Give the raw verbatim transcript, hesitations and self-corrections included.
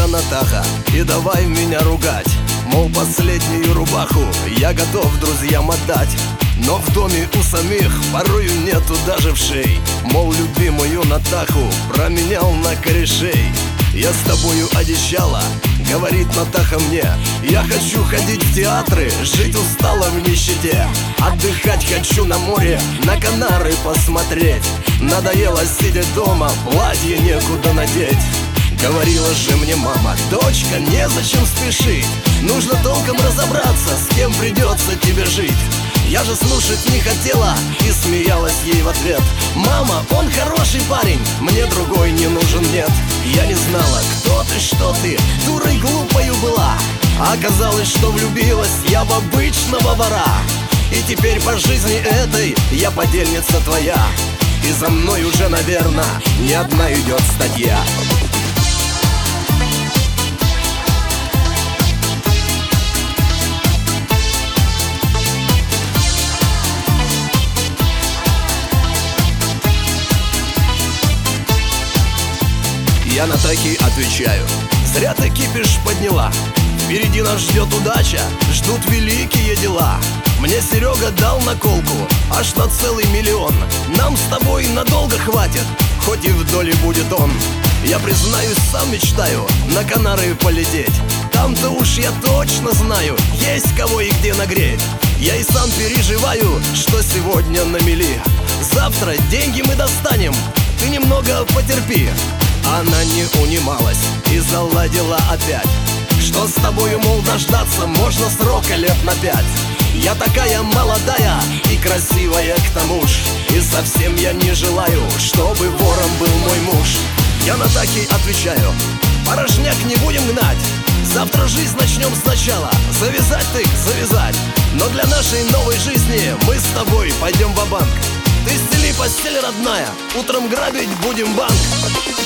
меня Натаха, и давай меня ругать. Мол, последнюю рубаху я готов друзьям отдать. Но в доме у самих порою нету даже вшей. Мол, любимую Натаху променял на корешей. Я с тобою одичала, говорит Натаха мне. Я хочу ходить в театры, жить устала в нищете. Отдыхать хочу на море, на Канары посмотреть. Надоело сидеть дома, платье некуда надеть. Говорила же мне мама: дочка, незачем спешить, нужно толком разобраться, с кем придется тебе жить. Я же слушать не хотела и смеялась ей в ответ: мама, он хороший парень, мне другой не нужен, нет. Я не знала, кто ты, что ты, дурой глупою была. А оказалось, что влюбилась я в обычного вора. И теперь по жизни этой я подельница твоя. И за мной уже, наверное, не одна идет статья. Я Натахе отвечаю: зря ты кипиш подняла, впереди нас ждет удача, ждут великие дела. Мне Серега дал наколку аж на целый миллион. Нам с тобой надолго хватит, хоть и в доле будет он. Я признаюсь, сам мечтаю на Канары полететь. Там-то уж я точно знаю, есть кого и где нагреть. Я и сам переживаю, что сегодня на мели. Завтра деньги мы достанем, ты немного потерпи. Она не унималась и заладила опять: что с тобою, мол, дождаться можно срока лет на пять. Я такая молодая и красивая к тому ж, и совсем я не желаю, чтобы вором был мой муж. Я Натахе отвечаю: порожняк не будем гнать, завтра жизнь начнем сначала, завязать ты, завязать. Но для нашей новой жизни мы с тобой пойдем ва-банк. Ты стели постель, родная, утром грабить будем банк.